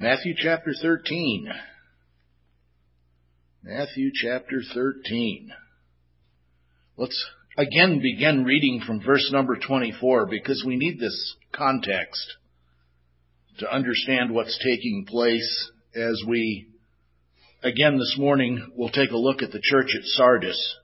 Matthew chapter 13. Matthew chapter 13. Let's again begin reading from verse number 24 because we need this context to understand what's taking place as we, again this morning, will take a look at the church at Sardis.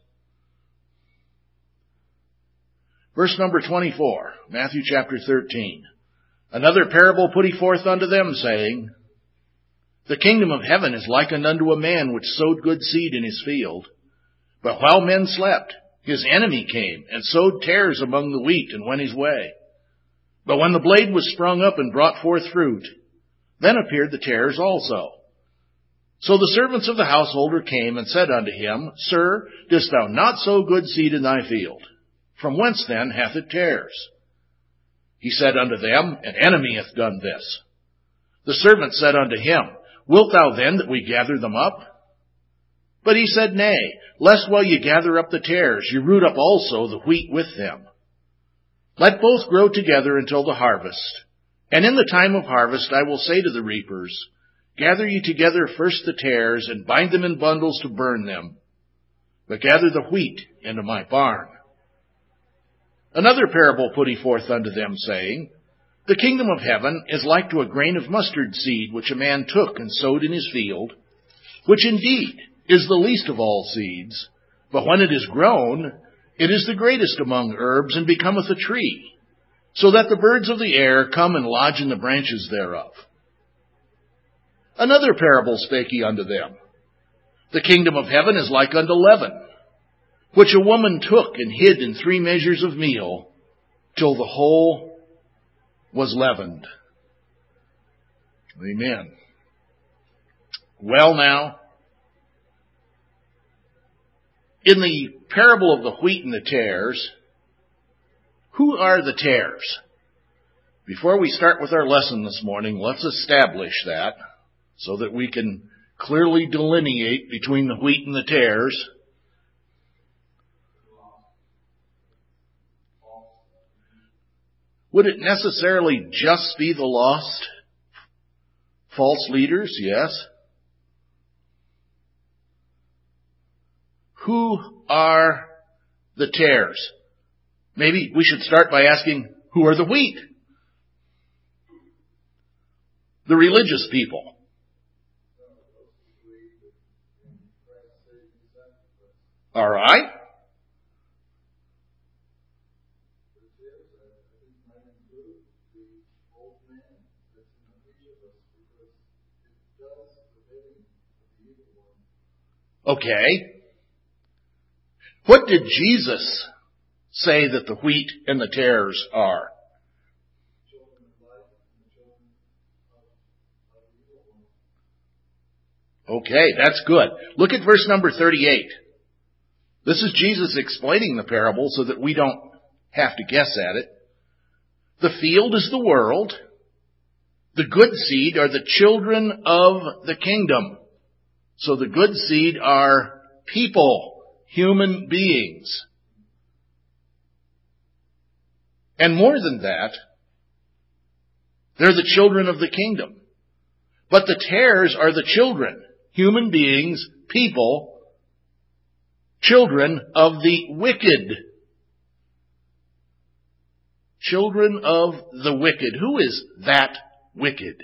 Verse number 24, Matthew chapter 13. Another parable put he forth unto them, saying, The kingdom of heaven is likened unto a man which sowed good seed in his field. But while men slept, his enemy came and sowed tares among the wheat and went his way. But when the blade was sprung up and brought forth fruit, then appeared the tares also. So the servants of the householder came and said unto him, Sir, didst thou not sow good seed in thy field? From whence then hath it tares? He said unto them, An enemy hath done this. The servant said unto him, Wilt thou then that we gather them up? But he said, Nay, lest while ye gather up the tares, ye root up also the wheat with them. Let both grow together until the harvest. And in the time of harvest I will say to the reapers, Gather ye together first the tares, and bind them in bundles to burn them. But gather the wheat into my barn. Another parable put he forth unto them, saying, The kingdom of heaven is like to a grain of mustard seed, which a man took and sowed in his field, which indeed is the least of all seeds, but when it is grown, it is the greatest among herbs, and becometh a tree, so that the birds of the air come and lodge in the branches thereof. Another parable spake he unto them, The kingdom of heaven is like unto leaven, which a woman took and hid in 3 measures of meal, till the whole was leavened. Amen. Well now, in the parable of the wheat and the tares, who are the tares? Before we start with our lesson this morning, let's establish that so that we can clearly delineate between the wheat and the tares. Would it necessarily just be the lost false leaders? Yes. Who are the tares? Maybe we should start by asking, who are the wheat? The religious people. All right. Okay. What did Jesus say that the wheat and the tares are? Okay, that's good. Look at verse number 38. This is Jesus explaining the parable so that we don't have to guess at it. The field is the world. The good seed are the children of the kingdom. So the good seed are people, human beings. And more than that, they're the children of the kingdom. But the tares are the children, human beings, people, children of the wicked. Children of the wicked. Who is that wicked?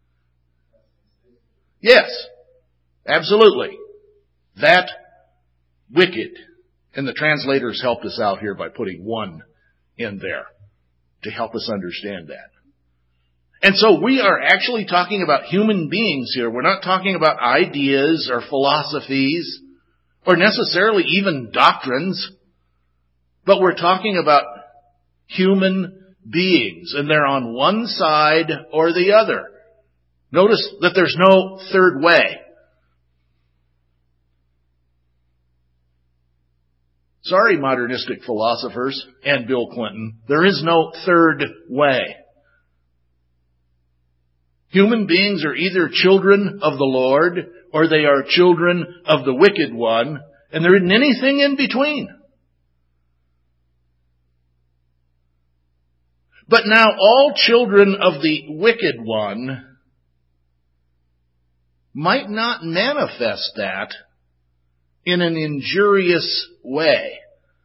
Yes, absolutely. That wicked. And the translators helped us out here by putting one in there to help us understand that. And so we are actually talking about human beings here. We're not talking about ideas or philosophies or necessarily even doctrines, but we're talking about human beings, and they're on one side or the other. Notice that there's no third way. Sorry, modernistic philosophers and Bill Clinton, there is no third way. Human beings are either children of the Lord or they are children of the wicked one, and there isn't anything in between. But now all children of the wicked one might not manifest that in an injurious way.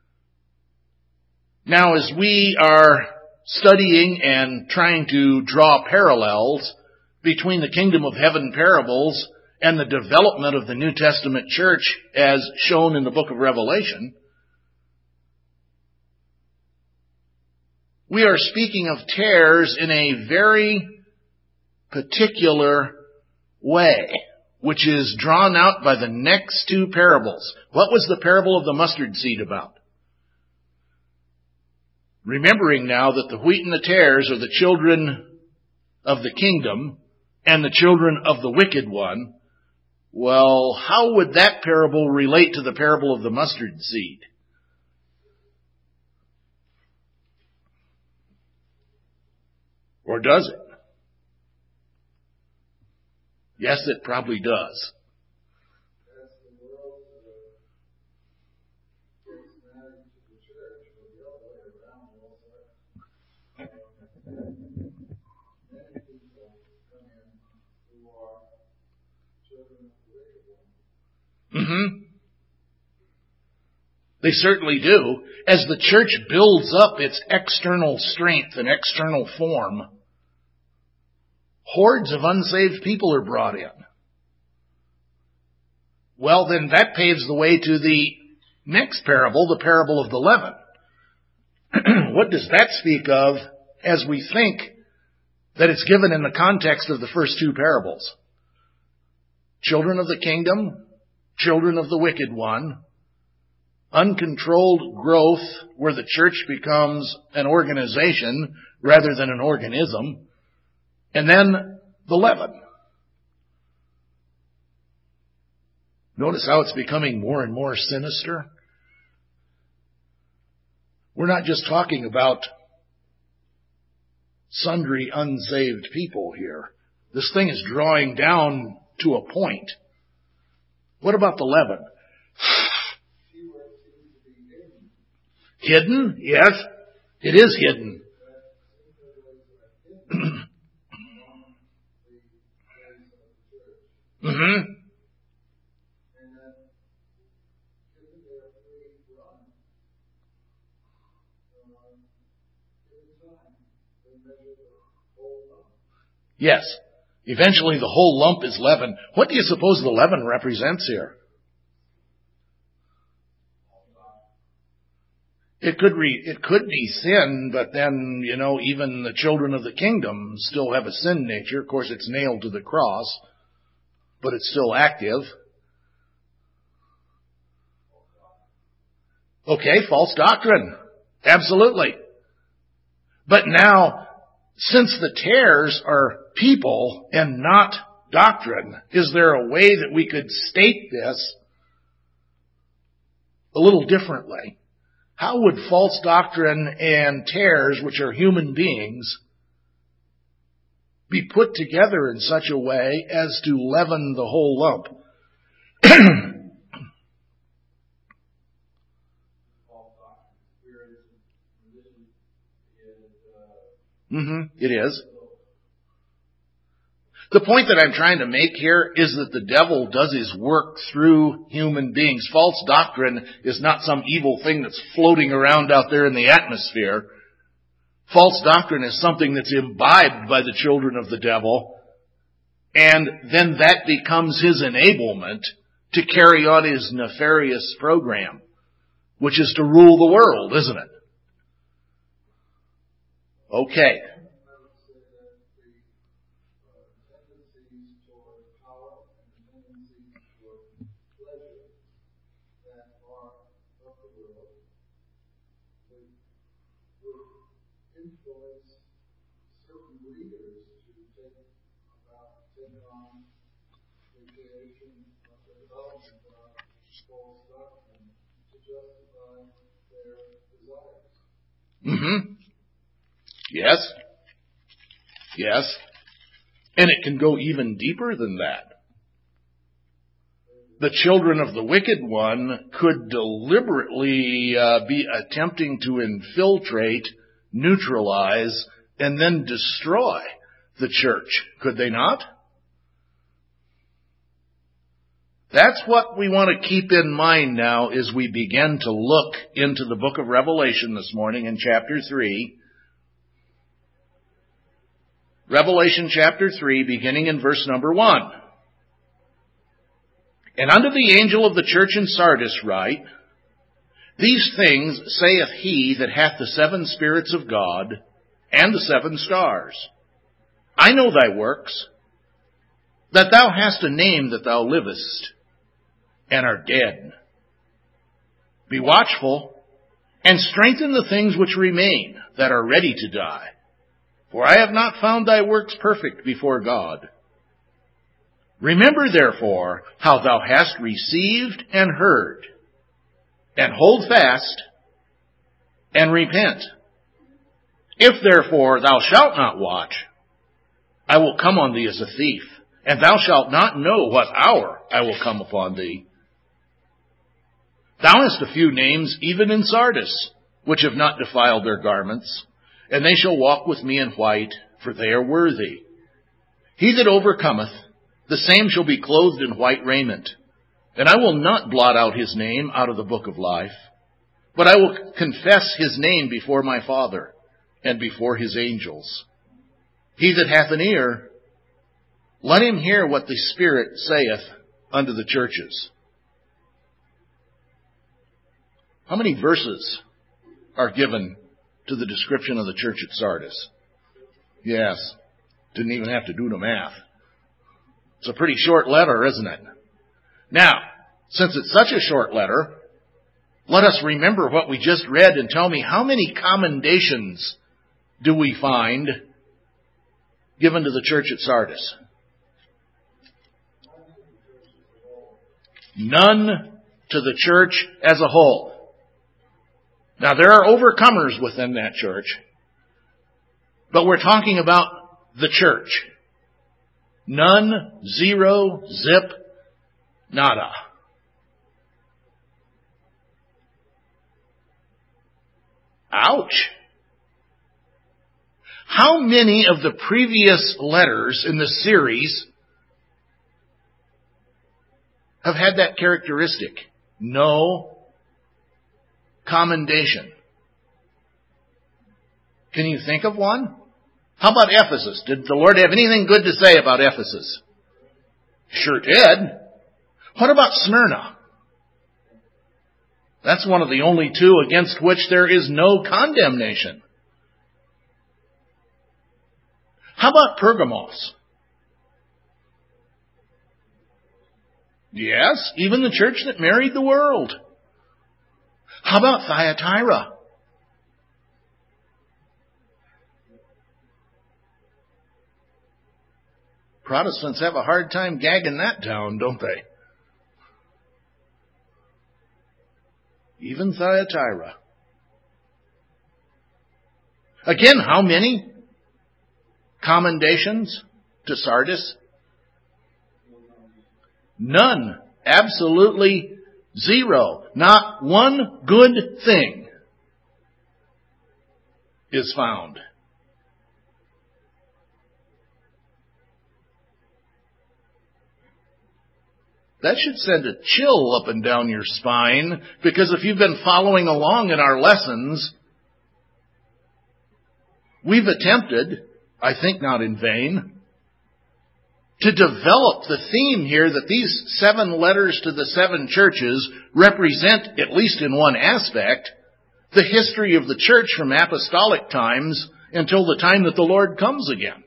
Now, as we are studying and trying to draw parallels between the kingdom of heaven parables and the development of the New Testament church as shown in the book of Revelation, we are speaking of tares in a very particular way, which is drawn out by the next two parables. What was the parable of the mustard seed about? Remembering now that the wheat and the tares are the children of the kingdom and the children of the wicked one, well, how would that parable relate to the parable of the mustard seed? Or does it? Yes, it probably does. They certainly do. As the church builds up its external strength and external form, hordes of unsaved people are brought in. Well, then that paves the way to the next parable, the parable of the leaven. What does that speak of as we think that it's given in the context of the first two parables? Children of the kingdom, children of the wicked one, uncontrolled growth where the church becomes an organization rather than an organism, and then the leaven. Notice how it's becoming more and more sinister. We're not just talking about sundry unsaved people here. This thing is drawing down to a point. What about the leaven? Hidden? Yes, it is hidden. Yes. Eventually the whole lump is leaven. What do you suppose the leaven represents here? It could be sin, but then, even the children of the kingdom still have a sin nature. Of course, it's nailed to the cross, but it's still active. Okay, false doctrine. Absolutely. But now, since the tares are people and not doctrine, is there a way that we could state this a little differently? How would false doctrine and tares, which are human beings, be put together in such a way as to leaven the whole lump? It is. The point that I'm trying to make here is that the devil does his work through human beings. False doctrine is not some evil thing that's floating around out there in the atmosphere. False doctrine is something that's imbibed by the children of the devil, and then that becomes his enablement to carry on his nefarious program, which is to rule the world, isn't it? Okay. Yes. Yes. And it can go even deeper than that. The children of the wicked one could deliberately be attempting to infiltrate, neutralize, and then destroy the church. Could they not? That's what we want to keep in mind now as we begin to look into the book of Revelation this morning in chapter 3. Revelation chapter 3, beginning in verse number 1. And unto the angel of the church in Sardis write, These things saith he that hath the 7 spirits of God and the 7 stars. I know thy works, that thou hast a name that thou livest, and art dead. Be watchful, and strengthen the things which remain, that are ready to die. For I have not found thy works perfect before God. Remember therefore how thou hast received and heard, and hold fast, and repent. If therefore thou shalt not watch, I will come on thee as a thief, and thou shalt not know what hour I will come upon thee. Thou hast a few names even in Sardis, which have not defiled their garments, and they shall walk with me in white, for they are worthy. He that overcometh, the same shall be clothed in white raiment. And I will not blot out his name out of the book of life, but I will confess his name before my Father and before his angels. He that hath an ear, let him hear what the Spirit saith unto the churches. How many verses are given to the description of the church at Sardis? Yes, didn't even have to do the math. It's a pretty short letter, isn't it? Now, since it's such a short letter, let us remember what we just read and tell me how many commendations do we find given to the church at Sardis? None to the church as a whole. Now, there are overcomers within that church, but we're talking about the church. None, zero, zip, nada. Ouch. How many of the previous letters in the series have had that characteristic? No commendation. Can you think of one? How about Ephesus? Did the Lord have anything good to say about Ephesus? Sure did. What about Smyrna? That's one of the only two against which there is no condemnation. How about Pergamos? Yes, even the church that married the world. How about Thyatira? Protestants have a hard time gagging that down, don't they? Even Thyatira. Again, how many commendations to Sardis? None. Absolutely zero. Not one good thing is found. That should send a chill up and down your spine, because if you've been following along in our lessons, we've attempted, I think not in vain, to develop the theme here that these 7 letters to the 7 churches represent, at least in one aspect, the history of the church from apostolic times until the time that the Lord comes again.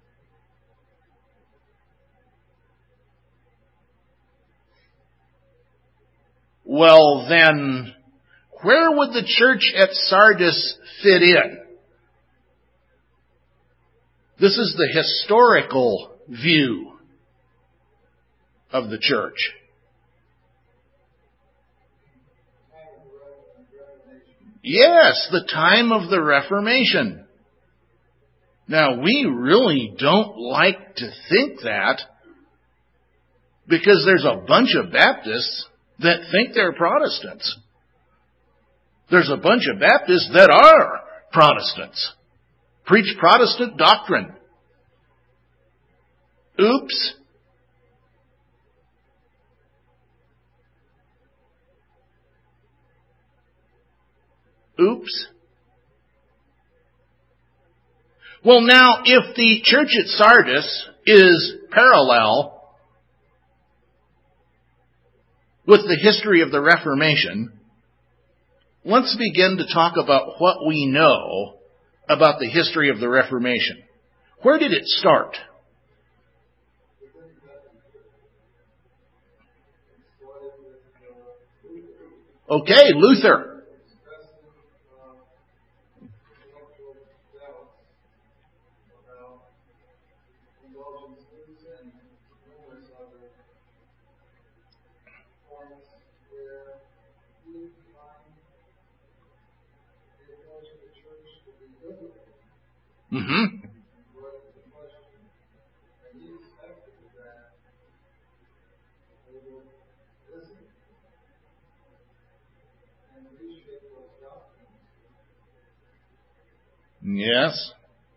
Well, then, where would the church at Sardis fit in? This is the historical view of the church. Yes, the time of the Reformation. Now, we really don't like to think that, because there's a bunch of Baptists that think they're Protestants. There's a bunch of Baptists that are Protestants. Preach Protestant doctrine. Oops. Oops. Well, now, if the church at Sardis is parallel with the history of the Reformation, let's begin to talk about what we know about the history of the Reformation. Where did it start? Okay, Luther. Mm-hmm. Yes.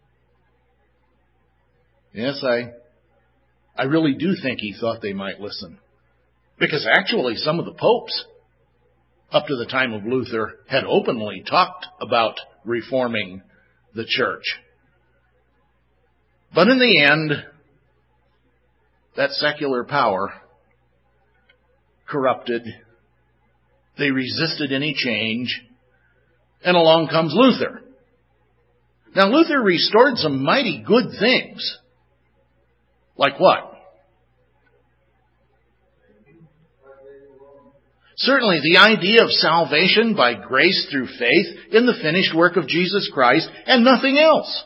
Yes, I really do think he thought they might listen. Because actually some of the popes, up to the time of Luther, had openly talked about reforming the church. But in the end, that secular power corrupted. They resisted any change. And along comes Luther. Now, Luther restored some mighty good things. Like what? Certainly the idea of salvation by grace through faith in the finished work of Jesus Christ and nothing else.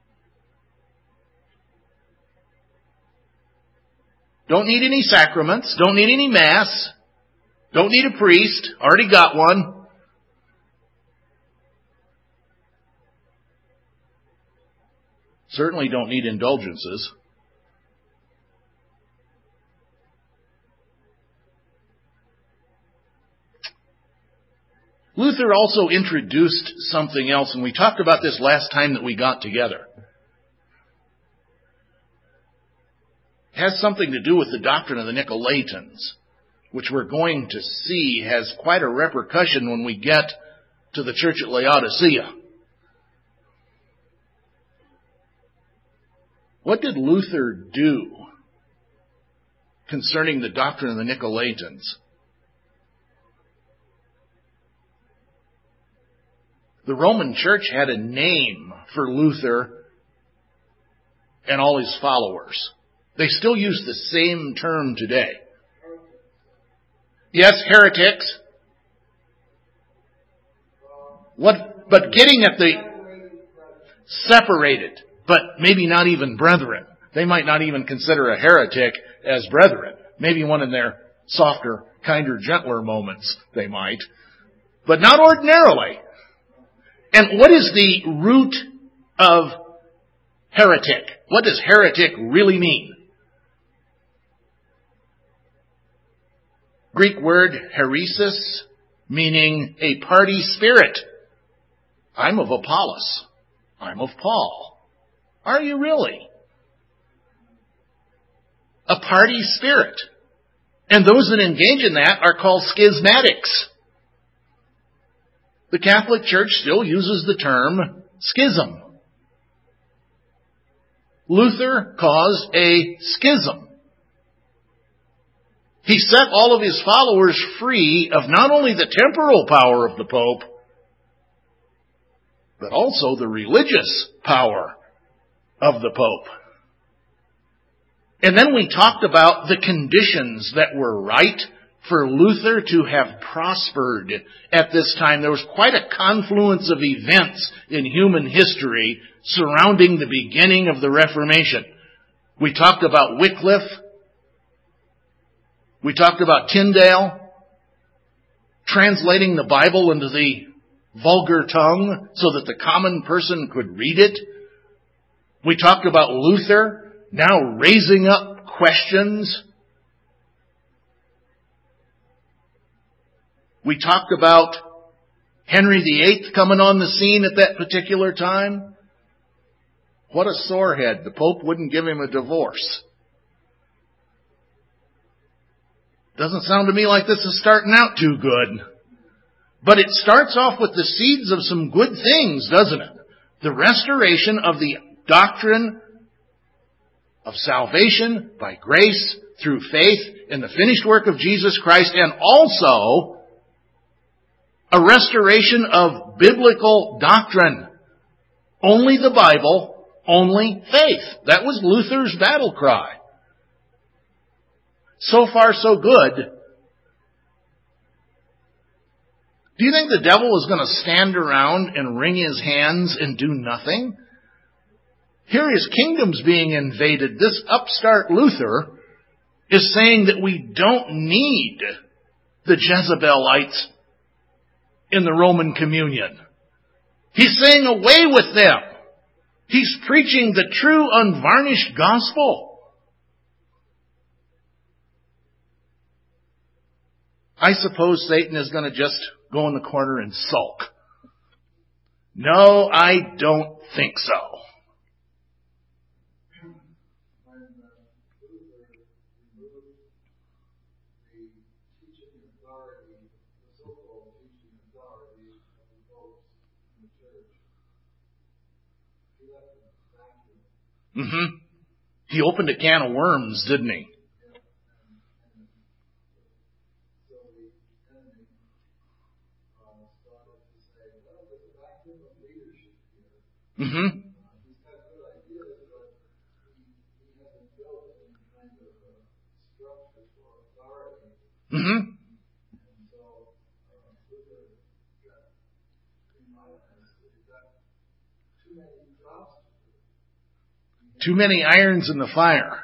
Don't need any sacraments. Don't need any mass. Don't need a priest. Already got one. Certainly don't need indulgences. Luther also introduced something else, and we talked about this last time that we got together. It has something to do with the doctrine of the Nicolaitans, which we're going to see has quite a repercussion when we get to the church at Laodicea. What did Luther do concerning the doctrine of the Nicolaitans? The Roman Church had a name for Luther and all his followers. They still use the same term today. Yes, heretics. But getting at the separated, but maybe not even brethren. They might not even consider a heretic as brethren. Maybe one in their softer, kinder, gentler moments they might. But not ordinarily. And what is the root of heretic? What does heretic really mean? Greek word heresis, meaning a party spirit. I'm of Apollos. I'm of Paul. Are you really? A party spirit. And those that engage in that are called schismatics. The Catholic Church still uses the term schism. Luther caused a schism. He set all of his followers free of not only the temporal power of the Pope, but also the religious power of the Pope. And then we talked about the conditions that were right for Luther to have prospered at this time. There was quite a confluence of events in human history surrounding the beginning of the Reformation. We talked about Wycliffe. We talked about Tyndale translating the Bible into the vulgar tongue so that the common person could read it. We talked about Luther now raising up questions. We talked about Henry VIII coming on the scene at that particular time. What a sorehead. The Pope wouldn't give him a divorce. Doesn't sound to me like this is starting out too good. But it starts off with the seeds of some good things, doesn't it? The restoration of the doctrine of salvation by grace through faith in the finished work of Jesus Christ, and also a restoration of biblical doctrine. Only the Bible, only faith. That was Luther's battle cry. So far, so good. Do you think the devil is going to stand around and wring his hands and do nothing? Here his kingdom's being invaded. This upstart Luther is saying that we don't need the Jezebelites in the Roman communion. He's saying away with them. He's preaching the true unvarnished gospel. I suppose Satan is going to just go in the corner and sulk. No, I don't think so. He opened a can of worms, didn't he? Too many irons in the fire.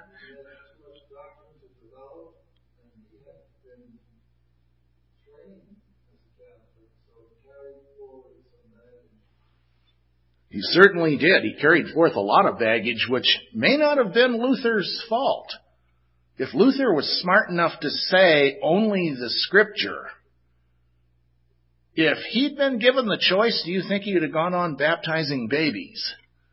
He certainly did. He carried forth a lot of baggage, which may not have been Luther's fault. If Luther was smart enough to say only the Scripture, if he'd been given the choice, do you think he would have gone on baptizing babies?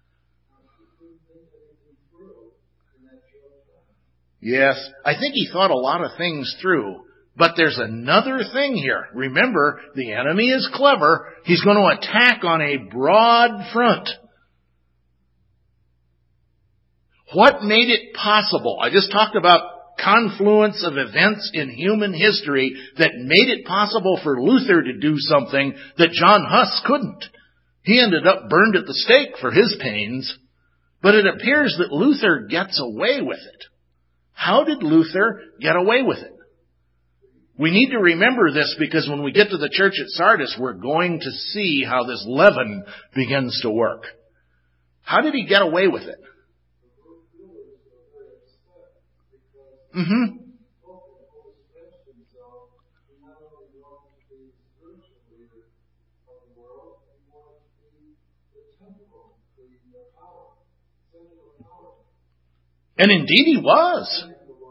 Yes, I think he thought a lot of things through. But there's another thing here. Remember, the enemy is clever. He's going to attack on a broad front. What made it possible? I just talked about confluence of events in human history that made it possible for Luther to do something that John Huss couldn't. He ended up burned at the stake for his pains. But it appears that Luther gets away with it. How did Luther get away with it? We need to remember this because when we get to the church at Sardis, we're going to see how this leaven begins to work. How did he get away with it? And indeed he was.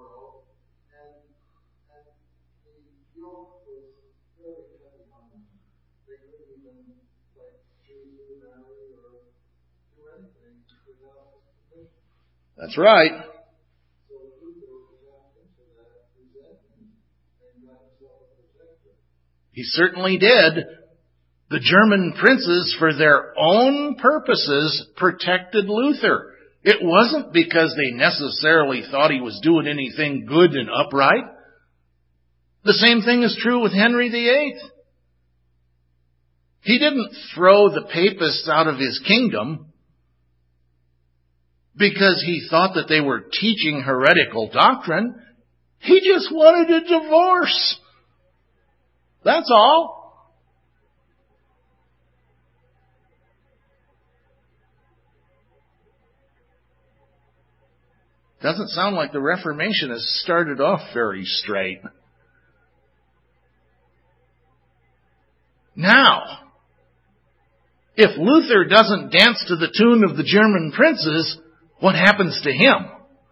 That's right. He certainly did. The German princes, for their own purposes, protected Luther. It wasn't because they necessarily thought he was doing anything good and upright. The same thing is true with Henry VIII. He didn't throw the papists out of his kingdom because he thought that they were teaching heretical doctrine. He just wanted a divorce. That's all. Doesn't sound like the Reformation has started off very straight. Now, if Luther doesn't dance to the tune of the German princes, what happens to him?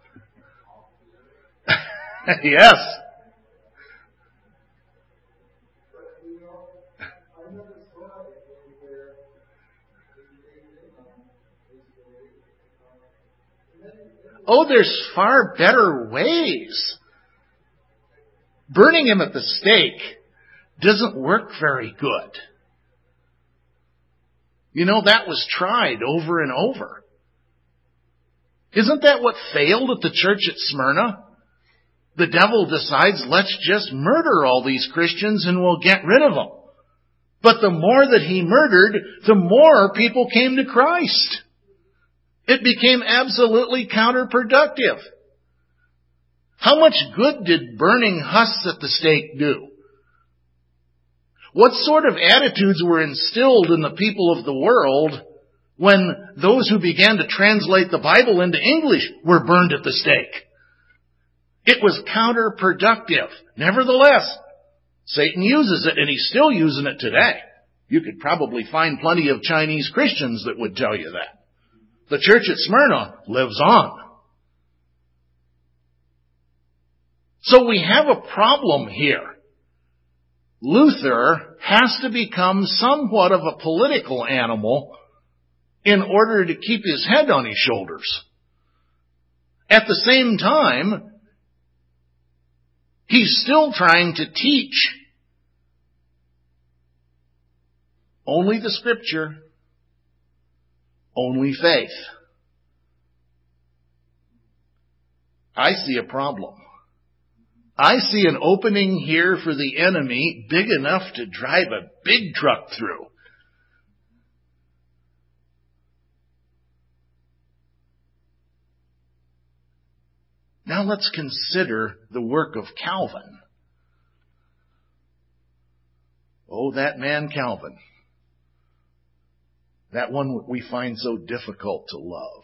Yes. Oh, there's far better ways. Burning him at the stake doesn't work very good. You know, that was tried over and over. Isn't that what failed at the church at Smyrna? The devil decides, let's just murder all these Christians and we'll get rid of them. But the more that he murdered, the more people came to Christ. It became absolutely counterproductive. How much good did burning husks at the stake do? What sort of attitudes were instilled in the people of the world when those who began to translate the Bible into English were burned at the stake? It was counterproductive. Nevertheless, Satan uses it, and he's still using it today. You could probably find plenty of Chinese Christians that would tell you that. The church at Smyrna lives on. So we have a problem here. Luther has to become somewhat of a political animal in order to keep his head on his shoulders. At the same time, he's still trying to teach only the Scripture, only faith. I see a problem. I see an opening here for the enemy big enough to drive a big truck through. Now let's consider the work of Calvin. Oh, that man Calvin. That one we find so difficult to love.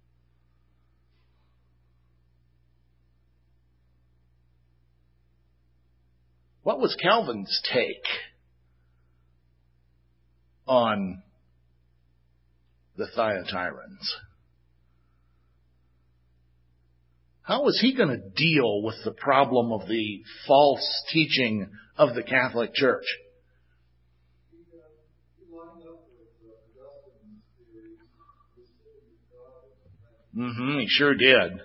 What was Calvin's take on the Thyatirans? How was he going to deal with the problem of the false teaching of the Catholic Church? He sure did.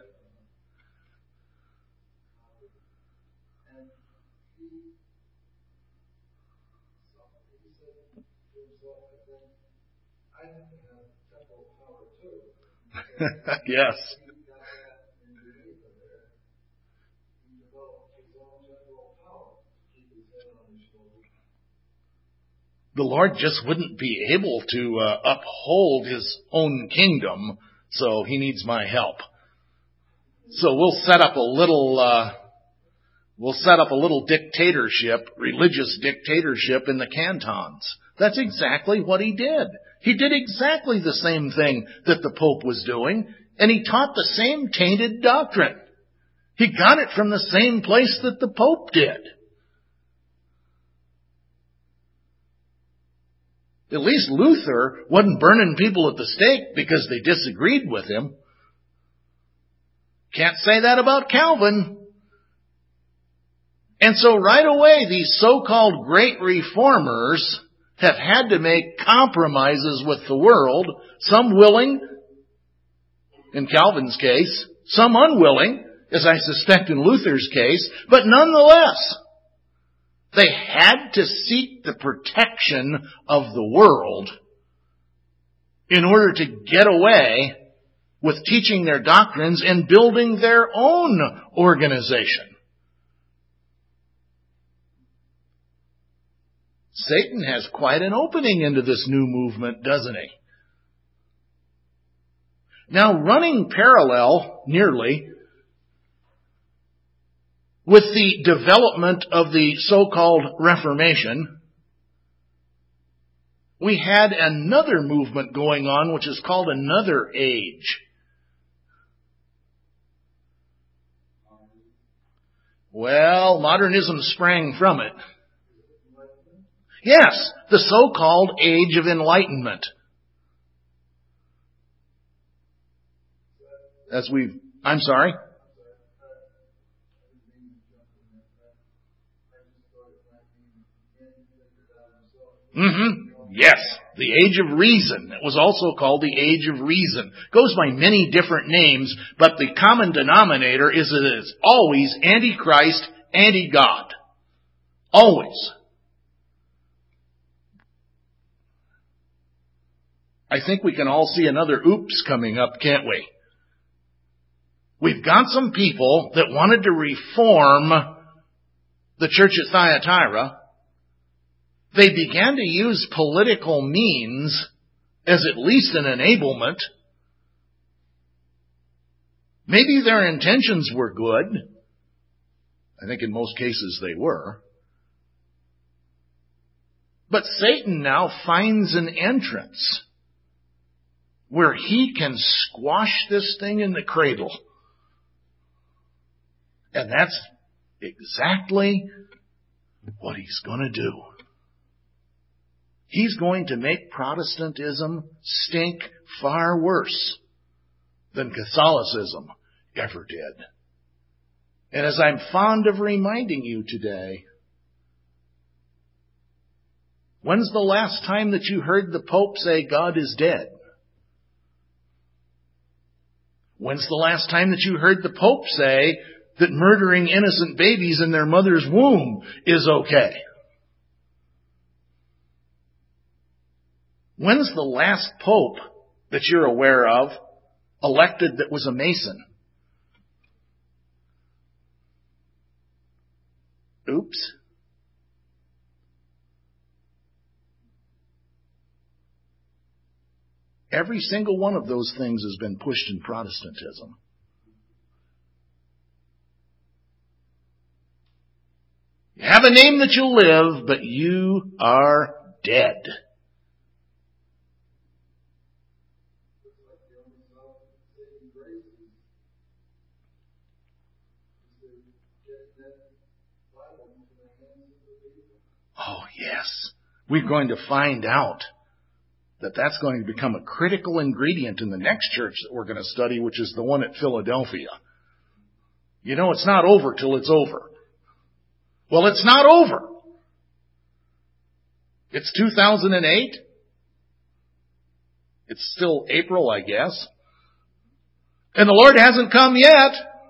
Yes. The Lord just wouldn't be able to uphold his own kingdom, so he needs my help. So we'll set up a little dictatorship, religious dictatorship in the cantons. That's exactly what he did. He did exactly the same thing that the Pope was doing, and he taught the same tainted doctrine. He got it from the same place that the Pope did. At least Luther wasn't burning people at the stake because they disagreed with him. Can't say that about Calvin. And so right away, these so-called great reformers have had to make compromises with the world, some willing, in Calvin's case, some unwilling, as I suspect in Luther's case, but nonetheless, they had to seek the protection of the world in order to get away with teaching their doctrines and building their own organization. Satan has quite an opening into this new movement, doesn't he? Now, running parallel, nearly, with the development of the so-called Reformation, we had another movement going on which is called another age. Well, modernism sprang from it. Yes, the so-called Age of Enlightenment. I'm sorry? Yes, the Age of Reason. It was also called the Age of Reason. Goes by many different names, but the common denominator is it is always anti-Christ, anti-God. Always. I think we can all see another oops coming up, can't we? We've got some people that wanted to reform the church at Thyatira. They began to use political means as at least an enablement. Maybe their intentions were good. I think in most cases they were. But Satan now finds an entrance where he can squash this thing in the cradle. And that's exactly what he's going to do. He's going to make Protestantism stink far worse than Catholicism ever did. And as I'm fond of reminding you today, when's the last time that you heard the Pope say God is dead? When's the last time that you heard the Pope say that murdering innocent babies in their mother's womb is okay? When's the last Pope that you're aware of elected that was a Mason? Oops. Every single one of those things has been pushed in Protestantism. You have a name that you'll live, but you are dead. Oh, yes. We're going to find out that that's going to become a critical ingredient in the next church that we're going to study, which is the one at Philadelphia. You know, it's not over till it's over. Well, it's not over. It's 2008. It's still April, I guess. And the Lord hasn't come yet.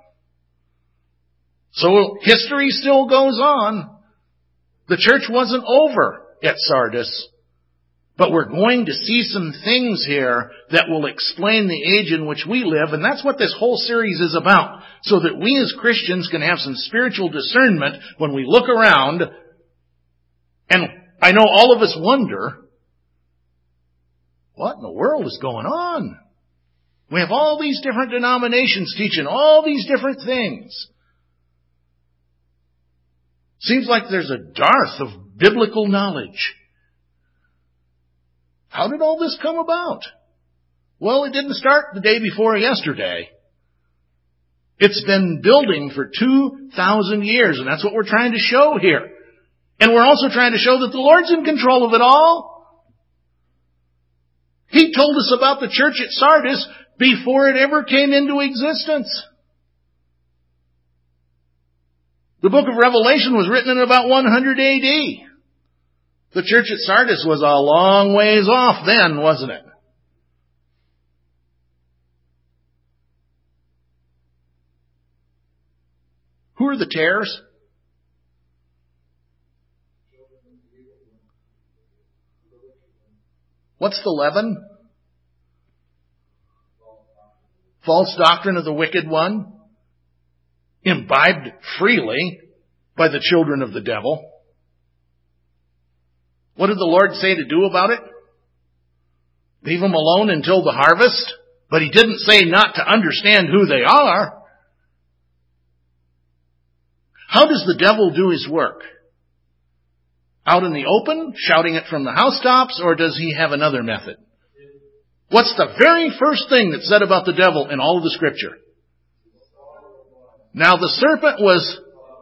So history still goes on. The church wasn't over at Sardis. But we're going to see some things here that will explain the age in which we live, and that's what this whole series is about, so that we as Christians can have some spiritual discernment when we look around. And I know all of us wonder, what in the world is going on? We have all these different denominations teaching all these different things. Seems like there's a dearth of biblical knowledge. How did all this come about? Well, it didn't start the day before yesterday. It's been building for 2,000 years, and that's what we're trying to show here. And we're also trying to show that the Lord's in control of it all. He told us about the church at Sardis before it ever came into existence. The book of Revelation was written in about 100 AD. The church at Sardis was a long ways off then, wasn't it? Who are the tares? What's the leaven? False doctrine of the wicked one, imbibed freely by the children of the devil. What did the Lord say to do about it? Leave them alone until the harvest. But He didn't say not to understand who they are. How does the devil do his work? Out in the open, shouting it from the housetops, or does he have another method? What's the very first thing that's said about the devil in all of the Scripture? Now the serpent was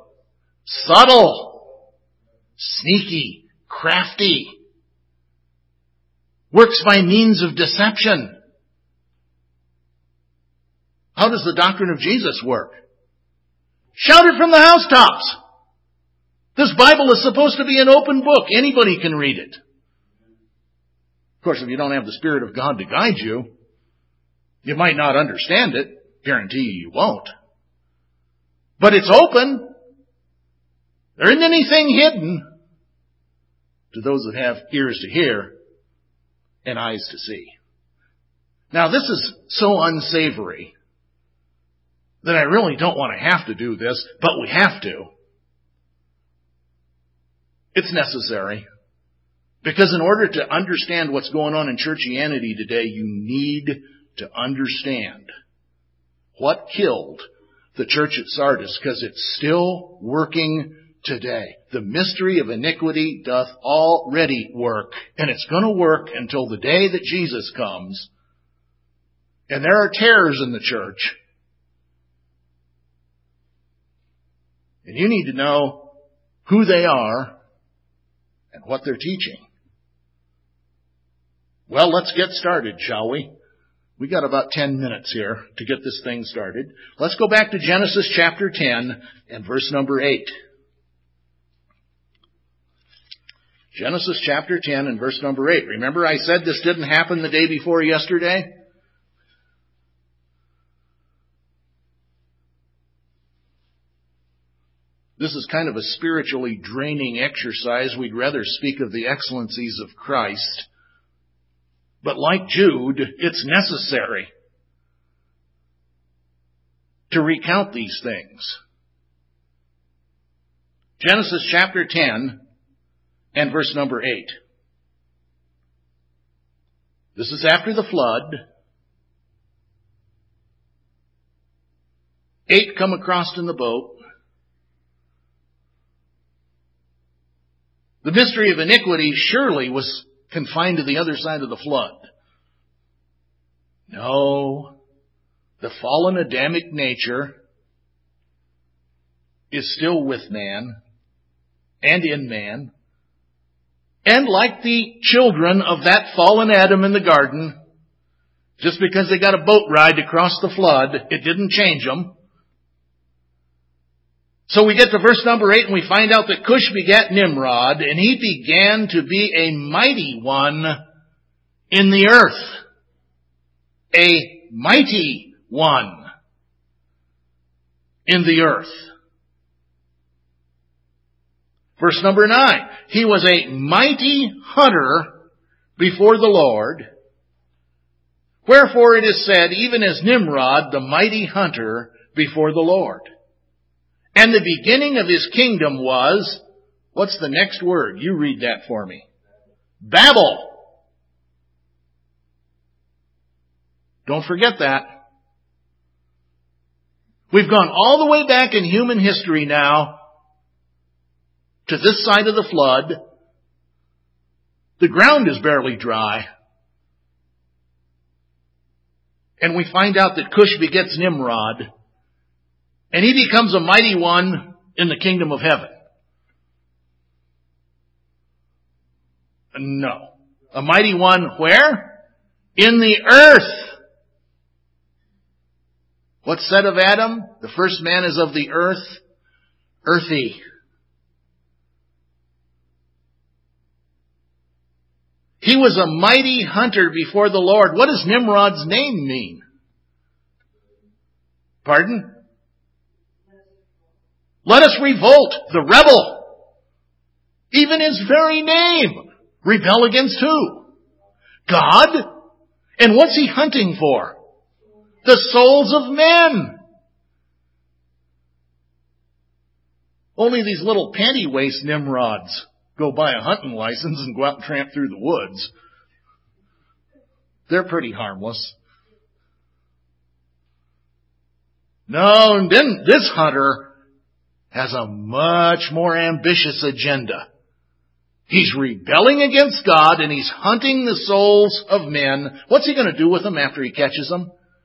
subtle, sneaky, crafty, works by means of deception. How does the doctrine of Jesus work? Shout it from the housetops. This Bible is supposed to be an open book. Anybody can read it. Of course, if you don't have the Spirit of God to guide you, you might not understand it. Guarantee you won't. But it's open. There isn't anything hidden to those that have ears to hear and eyes to see. Now, this is so unsavory that I really don't want to have to do this, but we have to. It's necessary. Because in order to understand what's going on in churchianity today, you need to understand what killed the church at Sardis, because it's still working today. The mystery of iniquity doth already work, and it's going to work until the day that Jesus comes. And there are tares in the church. And you need to know who they are and what they're teaching. Well, let's get started, shall we? We got about 10 minutes here to get this thing started. Let's go back to Genesis chapter 10 and verse number 8. Genesis chapter 10 and verse number 8. Remember I said this didn't happen the day before yesterday? This is kind of a spiritually draining exercise. We'd rather speak of the excellencies of Christ. But like Jude, it's necessary to recount these things. Genesis chapter 10 and verse number 8. This is after the flood. 8 come across in the boat. The mystery of iniquity surely was confined to the other side of the flood. No, the fallen Adamic nature is still with man and in man. And like the children of that fallen Adam in the garden, just because they got a boat ride across the flood, it didn't change them. So we get to verse number 8 and we find out that Cush begat Nimrod, and he began to be a mighty one in the earth. A mighty one in the earth. Verse number 9. He was a mighty hunter before the Lord. Wherefore it is said, even as Nimrod, the mighty hunter before the Lord. And the beginning of his kingdom was, what's the next word? You read that for me. Babel. Don't forget that. We've gone all the way back in human history now to this side of the flood. The ground is barely dry. And we find out that Cush begets Nimrod. And he becomes a mighty one in the kingdom of heaven. No. A mighty one where? In the earth. What's said of Adam? The first man is of the earth, earthy. He was a mighty hunter before the Lord. What does Nimrod's name mean? Pardon? Let us revolt, the rebel. Even his very name. Rebel against who? God? And what's he hunting for? The souls of men. Only these little panty-waist Nimrods go buy a hunting license and go out and tramp through the woods. They're pretty harmless. No, and then this hunter has a much more ambitious agenda. He's rebelling against God and he's hunting the souls of men. What's he going to do with them after he catches them?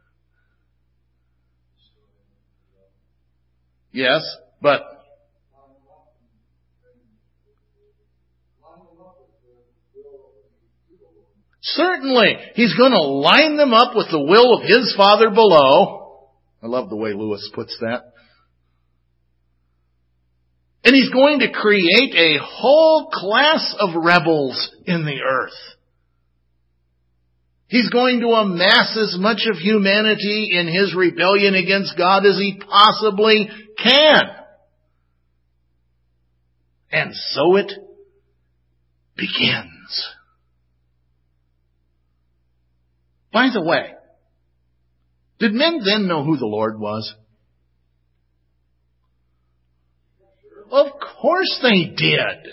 Yes, but certainly he's going to line them up with the will of his Father below. I love the way Lewis puts that. And he's going to create a whole class of rebels in the earth. He's going to amass as much of humanity in his rebellion against God as he possibly can. And so it begins. By the way, Did men then know who the Lord was? Of course they did.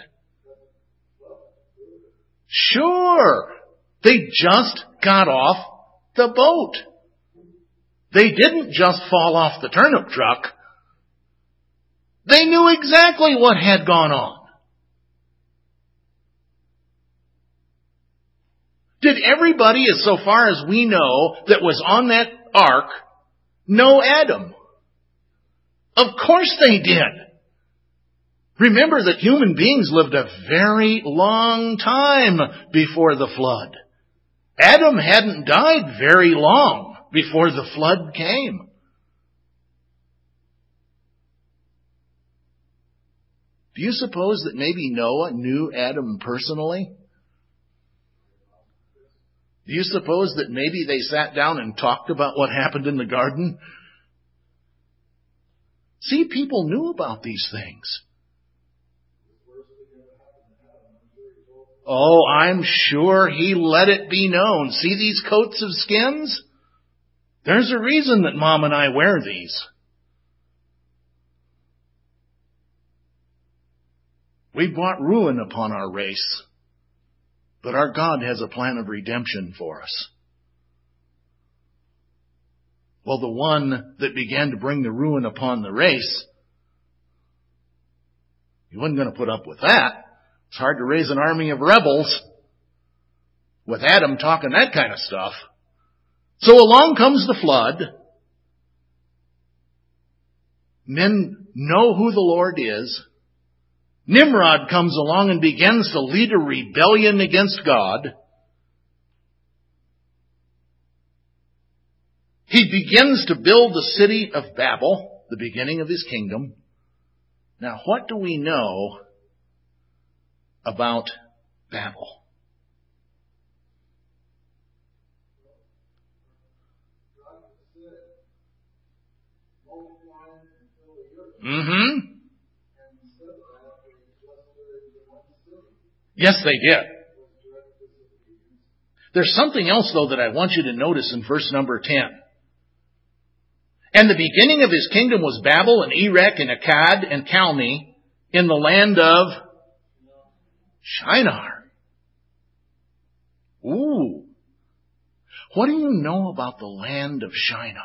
Sure. They just got off the boat. They didn't just fall off the turnip truck. They knew exactly what had gone on. Did everybody, as so far as we know, that was on that ark, know Adam? Of course they did. Remember that human beings lived a very long time before the flood. Adam hadn't died very long before the flood came. Do you suppose that maybe Noah knew Adam personally? Do you suppose that maybe they sat down and talked about what happened in the garden? See, people knew about these things. Oh, I'm sure he let it be known. See these coats of skins? There's a reason that Mom and I wear these. We brought ruin upon our race, but our God has a plan of redemption for us. Well, the one that began to bring the ruin upon the race, he wasn't going to put up with that. It's hard to raise an army of rebels with Adam talking that kind of stuff. So along comes the flood. Men know who the Lord is. Nimrod comes along and begins to lead a rebellion against God. He begins to build the city of Babel, the beginning of his kingdom. Now, what do we know about Babel? Yes, they did. There's something else, though, that I want you to notice in verse number 10. And the beginning of his kingdom was Babel and Erech and Akkad and Calneh in the land of Shinar. Ooh. What do you know about the land of Shinar?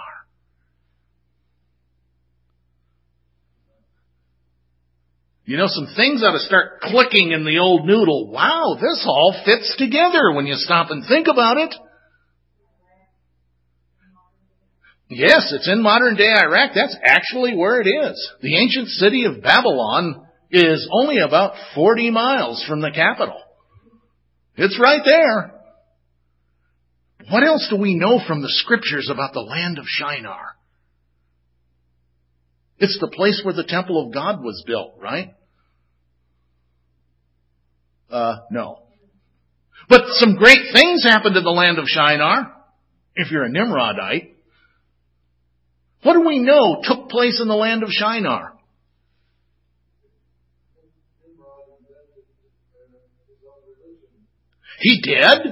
You know, some things ought to start clicking in the old noodle. Wow, this all fits together when you stop and think about it. Yes, it's in modern-day Iraq. That's actually where it is. The ancient city of Babylon is only about 40 miles from the capital. It's right there. What else do we know from the scriptures about the land of Shinar? It's the place where the temple of God was built, right? No. But some great things happened in the land of Shinar, if you're a Nimrodite. What do we know took place in the land of Shinar? He did.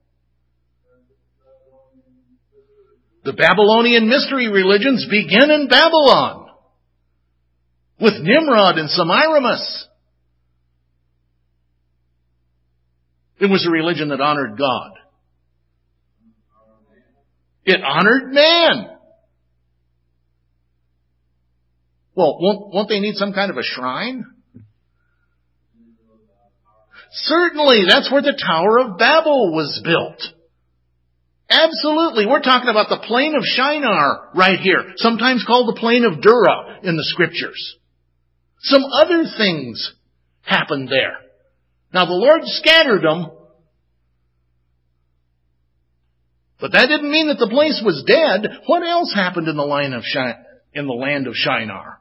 The Babylonian mystery religions begin in Babylon with Nimrod and Semiramis. It was a religion that honored God. It honored man. Well, won't they need some kind of a shrine? Certainly, that's where the Tower of Babel was built. Absolutely. We're talking about the plain of Shinar right here, sometimes called the plain of Dura in the scriptures. Some other things happened there. Now, the Lord scattered them, but that didn't mean that the place was dead. What else happened in the land of Shinar?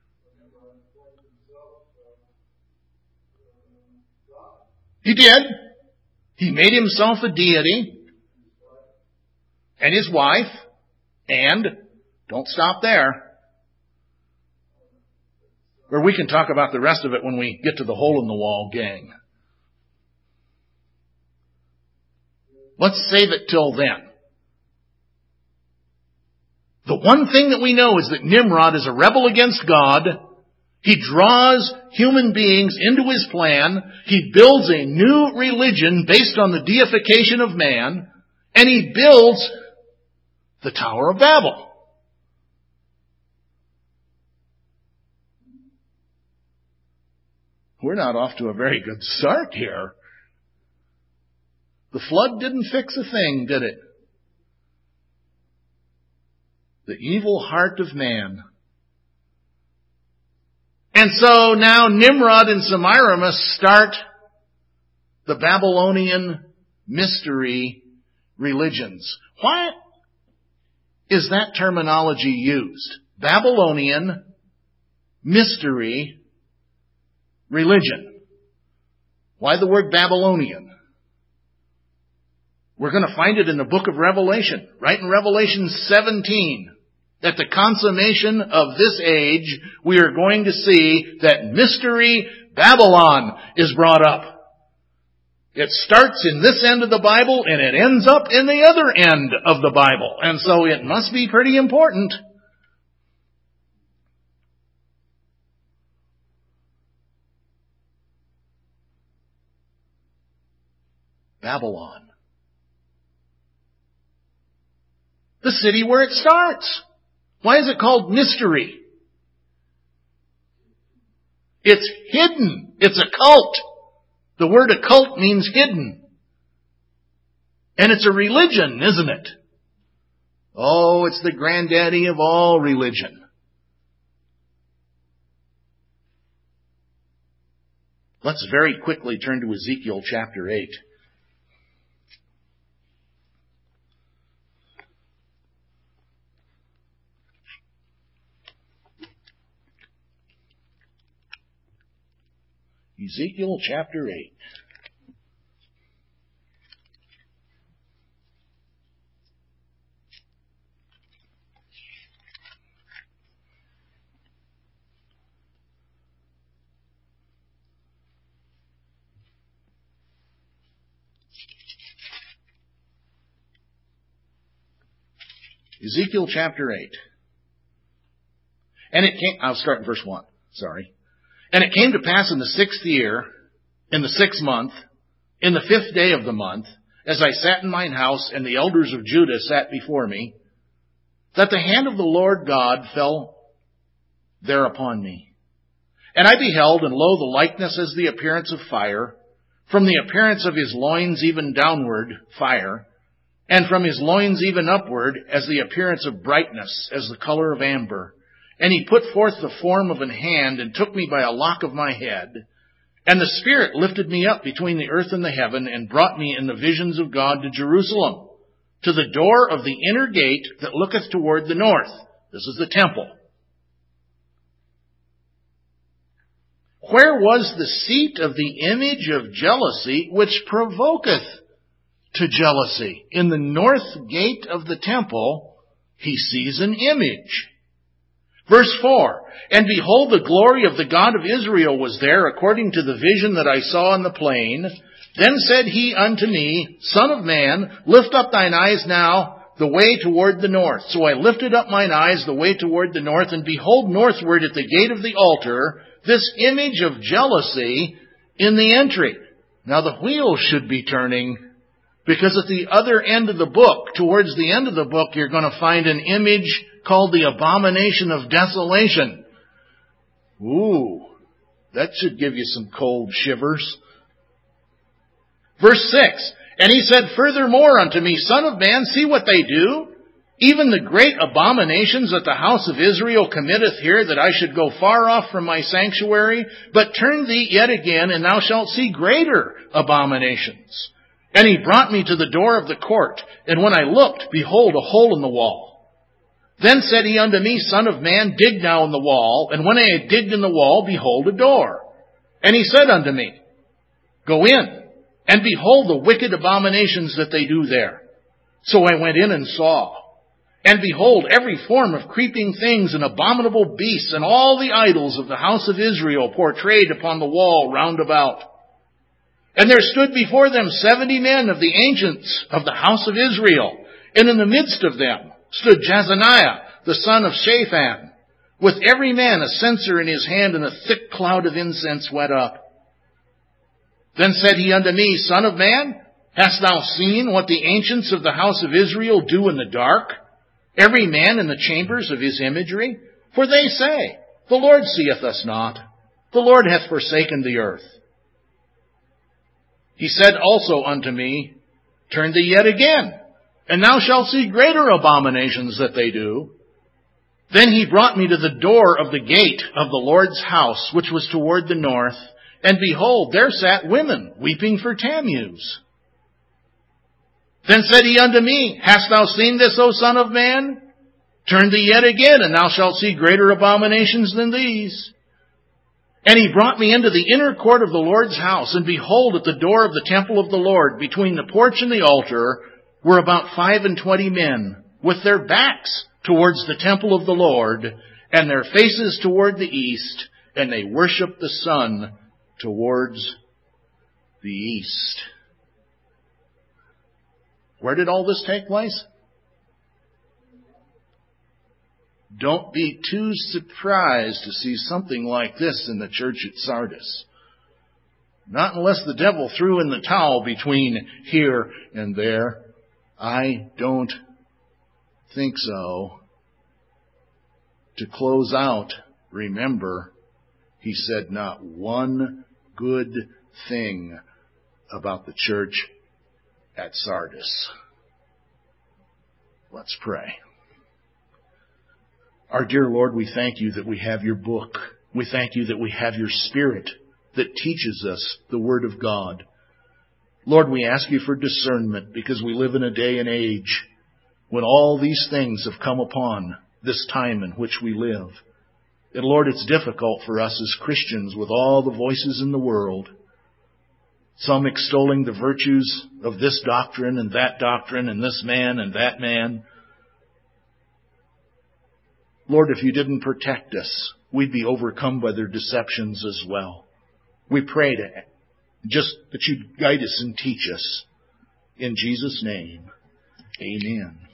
He did. He made himself a deity and his wife, and don't stop there. Or we can talk about the rest of it when we get to the hole in the wall, gang. Let's save it till then. The one thing that we know is that Nimrod is a rebel against God. He draws human beings into his plan. He builds a new religion based on the deification of man. And he builds the Tower of Babel. We're not off to a very good start here. The flood didn't fix a thing, did it? The evil heart of man. And so now Nimrod and Semiramis start the Babylonian mystery religions. Why is that terminology used? Babylonian mystery religion. Why the word Babylonian? We're going to find it in the book of Revelation, right in Revelation 17. At the consummation of this age, we are going to see that mystery Babylon is brought up. It starts in this end of the Bible and it ends up in the other end of the Bible. And so it must be pretty important. Babylon. The city where it starts. Why is it called mystery? It's hidden. It's a cult. The word occult means hidden. And it's a religion, isn't it? Oh, it's the granddaddy of all religion. Let's very quickly turn to Ezekiel chapter 8. Ezekiel chapter 8. Ezekiel chapter 8. And it came, I'll start in verse 1, sorry. And it came to pass in the 6th year, in the 6th month, in the 5th day of the month, as I sat in mine house, and the elders of Judah sat before me, that the hand of the Lord God fell there upon me. And I beheld, and lo, the likeness as the appearance of fire, from the appearance of his loins even downward, fire, and from his loins even upward, as the appearance of brightness, as the color of amber. And he put forth the form of an hand, and took me by a lock of my head. And the Spirit lifted me up between the earth and the heaven, and brought me in the visions of God to Jerusalem, to the door of the inner gate that looketh toward the north. This is the temple. Where was the seat of the image of jealousy, which provoketh to jealousy? In the north gate of the temple, he sees an image. Verse 4, and behold, the glory of the God of Israel was there, according to the vision that I saw in the plain. Then said he unto me, Son of man, lift up thine eyes now the way toward the north. So I lifted up mine eyes the way toward the north, and behold, northward at the gate of the altar, this image of jealousy in the entry. Now the wheel should be turning, because at the other end of the book, towards the end of the book, you're going to find an image called the abomination of desolation. Ooh, that should give you some cold shivers. Verse 6, and he said furthermore unto me, Son of man, see what they do, even the great abominations that the house of Israel committeth here, that I should go far off from my sanctuary. But turn thee yet again, and thou shalt see greater abominations. And he brought me to the door of the court, and when I looked, behold, a hole in the wall. Then said he unto me, Son of man, dig now in the wall. And when I had digged in the wall, behold, a door. And he said unto me, Go in, and behold the wicked abominations that they do there. So I went in and saw. And behold, every form of creeping things and abominable beasts, and all the idols of the house of Israel portrayed upon the wall round about. And there stood before them 70 men of the ancients of the house of Israel. And in the midst of them stood Jezaniah, the son of Shaphan, with every man a censer in his hand, and a thick cloud of incense went up. Then said he unto me, Son of man, hast thou seen what the ancients of the house of Israel do in the dark, every man in the chambers of his imagery? For they say, The Lord seeth us not, the Lord hath forsaken the earth. He said also unto me, Turn thee yet again, and thou shalt see greater abominations that they do. Then he brought me to the door of the gate of the Lord's house, which was toward the north, and behold, there sat women weeping for Tammuz. Then said he unto me, Hast thou seen this, O son of man? Turn thee yet again, and thou shalt see greater abominations than these. And he brought me into the inner court of the Lord's house, and behold, at the door of the temple of the Lord, between the porch and the altar, were about 25 men, with their backs towards the temple of the Lord, and their faces toward the east, and they worshiped the sun towards the east. Where did all this take place? Don't be too surprised to see something like this in the church at Sardis. Not unless the devil threw in the towel between here and there. I don't think so. To close out, remember, he said not one good thing about the church at Sardis. Let's pray. Our dear Lord, we thank you that we have your book. We thank you that we have your Spirit that teaches us the Word of God. Lord, we ask you for discernment because we live in a day and age when all these things have come upon this time in which we live. And Lord, it's difficult for us as Christians with all the voices in the world, some extolling the virtues of this doctrine and this man and that man. Lord, if you didn't protect us, we'd be overcome by their deceptions as well. We pray that you'd guide us and teach us. In Jesus' name, amen.